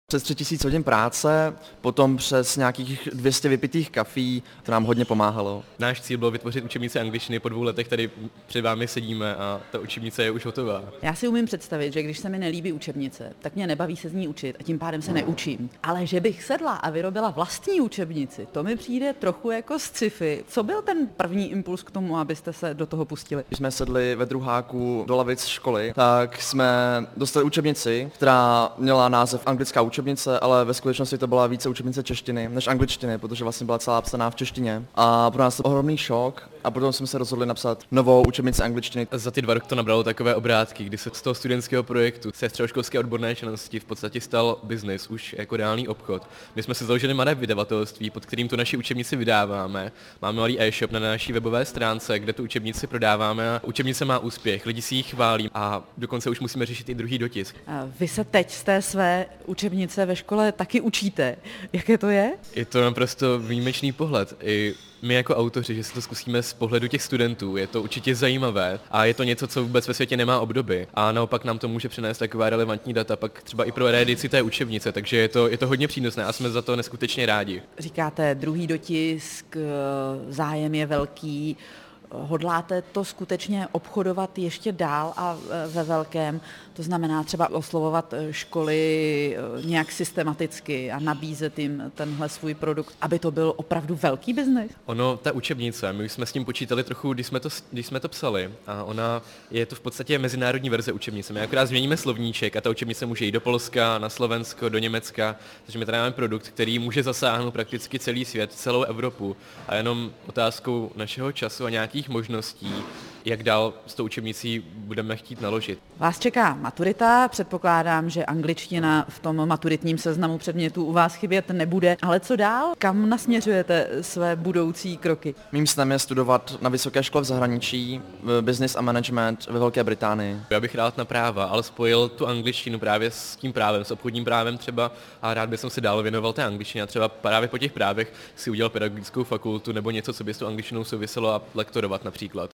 Přes 3000 hodin práce, potom přes nějakých 200 vypitých kafí, to nám hodně pomáhalo. Náš cíl byl vytvořit učebnici angličtiny, po 2 letech tady před vámi sedíme a ta učebnice je už hotová. Já si umím představit, že když se mi nelíbí učebnice, tak mě nebaví se z ní učit a tím pádem se neučím. Ale že bych sedla a vyrobila vlastní učebnici, to mi přijde trochu jako sci-fi. Co byl ten první impuls k tomu, abyste se do toho pustili? Když jsme sedli ve druháku do lavic školy, tak jsme dostali učebnici, která měla název anglická učebnice, ale ve skutečnosti to byla více učebnice češtiny než angličtiny, protože vlastně byla celá psaná v češtině. A pro nás to byl ohromný šok a potom jsme se rozhodli napsat novou učebnici angličtiny. Za ty 2 roky to nabralo takové obrátky, kdy se z toho studentského projektu, se středoškolské odborné činnosti v podstatě stal biznis, už jako reálný obchod. My jsme si založili malé vydavatelství, pod kterým tu naši učebnici vydáváme. Máme malý e-shop na naší webové stránce, kde tu učebnici prodáváme a učebnice má úspěch, lidi si ji chválí a dokonce už musíme řešit i druhý dotisk. Vy se teď z té své učebnice ve škole taky učíte. Jaké to je? Je to naprosto výjimečný pohled. I my jako autoři, že si to zkusíme z pohledu těch studentů, je to určitě zajímavé a je to něco, co vůbec ve světě nemá obdoby. A naopak nám to může přinést taková relevantní data, pak třeba i pro reedici té učebnice, takže je to hodně přínosné a jsme za to neskutečně rádi. Říkáte druhý dotisk, zájem je velký. Hodláte to skutečně obchodovat ještě dál a ve velkém? To znamená třeba oslovovat školy nějak systematicky a nabízet jim tenhle svůj produkt, aby to byl opravdu velký biznis? Ono, ta učebnice, my už jsme s tím počítali trochu, když jsme to psali a ona je to v podstatě mezinárodní verze učebnice. My akorát změníme slovníček a ta učebnice může jít do Polska, na Slovensko, do Německa, takže my tady máme produkt, který může zasáhnout prakticky celý svět, celou Evropu a jenom otázkou našeho času a nějakých možností, jak dál s tou učebnicí budeme chtít naložit. Vás čeká maturita, předpokládám, že angličtina v tom maturitním seznamu předmětů u vás chybět nebude, ale co dál? Kam nasměřujete své budoucí kroky? Mým snem je studovat na vysoké škole v zahraničí, business a management ve Velké Británii. Já bych rád na práva, ale spojil tu angličtinu právě s tím právem, s obchodním právem třeba a rád bych se dál věnoval té angličtině a třeba právě po těch právech si udělal pedagogickou fakultu nebo něco, co by s tou angličtinou souviselo a lektorovat například.